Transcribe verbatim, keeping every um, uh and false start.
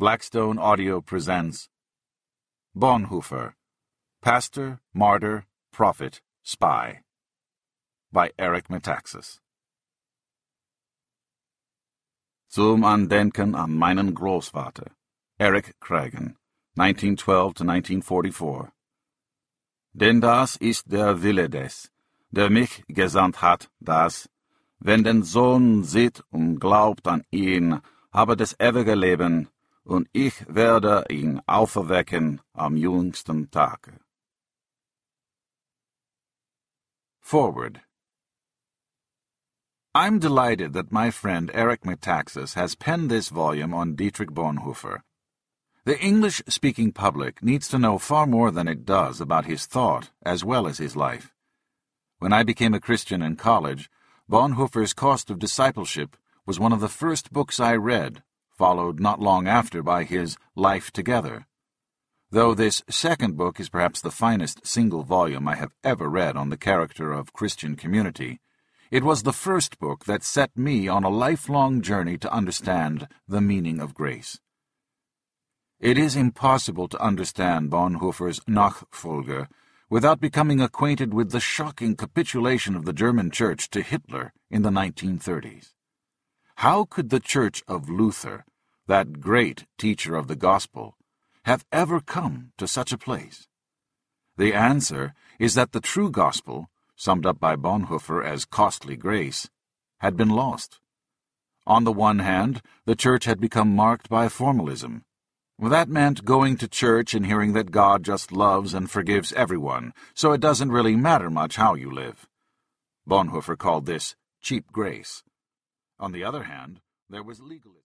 Blackstone Audio presents Bonhoeffer, Pastor, Martyr, Prophet, Spy by Eric Metaxas. Zum Andenken an meinen Großvater, Eric Cragin, nineteen twelve to nineteen forty-four. Denn das ist der Wille des, der mich gesandt hat, dass, wenn den Sohn sieht und glaubt an ihn, habe das ewige Leben, und ich werde ihn auferwecken am jüngsten Tage. Forward. I'm delighted that my friend Eric Metaxas has penned this volume on Dietrich Bonhoeffer. The English-speaking public needs to know far more than it does about his thought as well as his life. When I became a Christian in college, Bonhoeffer's Cost of Discipleship was one of the first books I read, followed not long after by his Life Together. Though this second book is perhaps the finest single volume I have ever read on the character of Christian community, it was the first book that set me on a lifelong journey to understand the meaning of grace. It is impossible to understand Bonhoeffer's Nachfolger without becoming acquainted with the shocking capitulation of the German Church to Hitler in the nineteen thirties. How could the Church of Luther, that great teacher of the gospel, have ever come to such a place? The answer is that the true gospel, summed up by Bonhoeffer as costly grace, had been lost. On the one hand, the church had become marked by formalism. That meant going to church and hearing that God just loves and forgives everyone, so it doesn't really matter much how you live. Bonhoeffer called this cheap grace. On the other hand, there was legalism.